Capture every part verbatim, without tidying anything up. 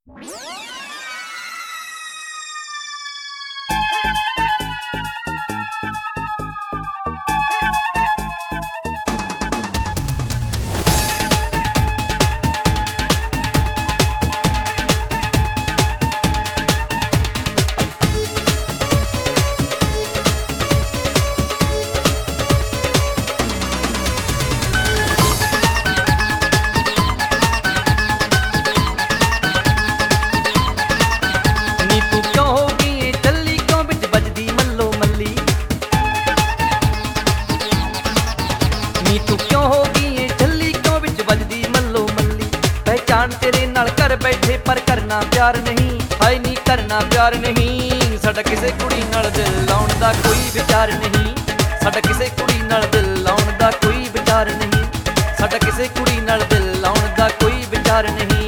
तेरे नाल कर बैठे पर करना प्यार नहीं, हाय नी करना प्यार नहीं। साडा किसे कुड़ी नाल दिल लाउण दा कोई विचार नहीं, साडा किसे कुड़ी नाल दिल लाउण दा कोई विचार नहीं, साडा किसे कुड़ी नाल दिल लाउण दा कोई विचार नहीं।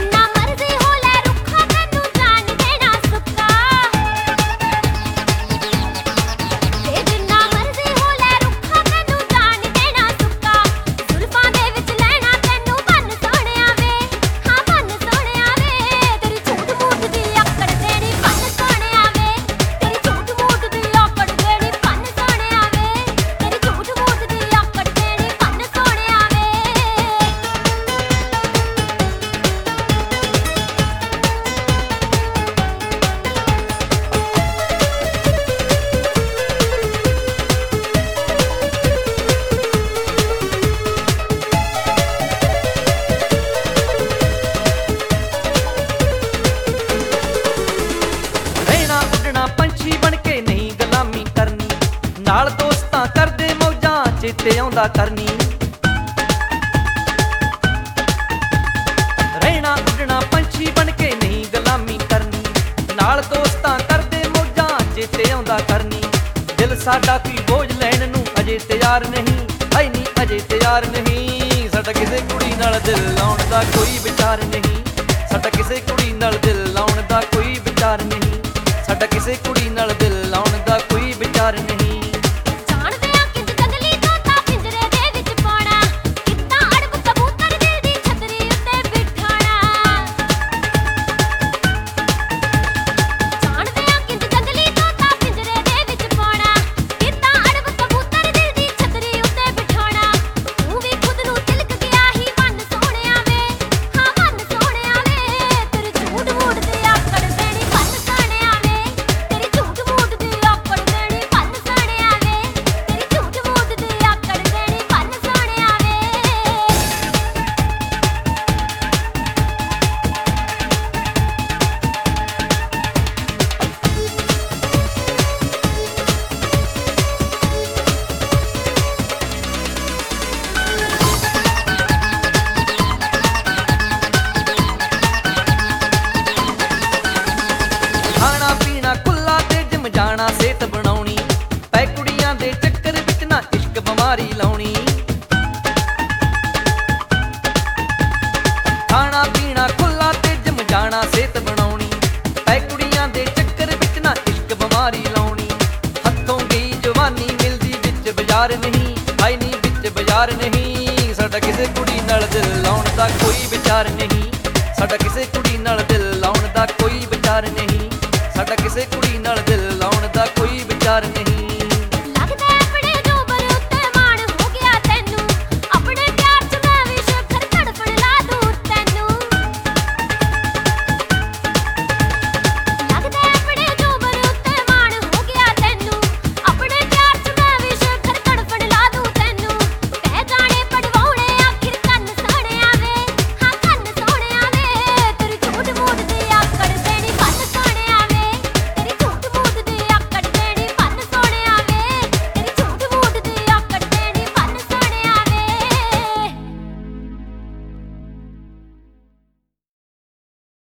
नाल दोस्तां करदे मौजां चेते आउंदा करनी, रहना उड़ना पंछी बन के नहीं गुलामी करनी। नाल दोस्तां करदे मौजां चेते आउंदा करनी। दिल साडा कोई बोझ लैण नूं अजे तैयार नहीं, हाय नी अजे तैयार नहीं। साडा किसे कुड़ी नाल दिल लाउण दा कोई विचार नहीं, साडा किसे कुड़ी नाल दिल लाउण दा कोई विचार नहीं, साडा किसे कुड़ी नाल दिल लाउण दा कोई विचार नहीं। जाना सेहत बनाउणी पै कुड़ियां दे चक्कर विच ना इश्क बिमारी लाउणी। खाना पीना खुला ते जिम जाना सेहत बनाउणी पै कुड़ियां दे चक्कर विच ना इश्क बिमारी लाउणी। हत्थों गई जवानी मिलदी विच बाजार नहीं, हाय नी विच बाजार नहीं। साडा किसे कुड़ी नाल दिल लाउण दा कोई विचार नहीं, साडा किसे कुड़ी नाल दिल लाउण दा कोई विचार नहीं, साडा किसे कुड़ी नाल दिल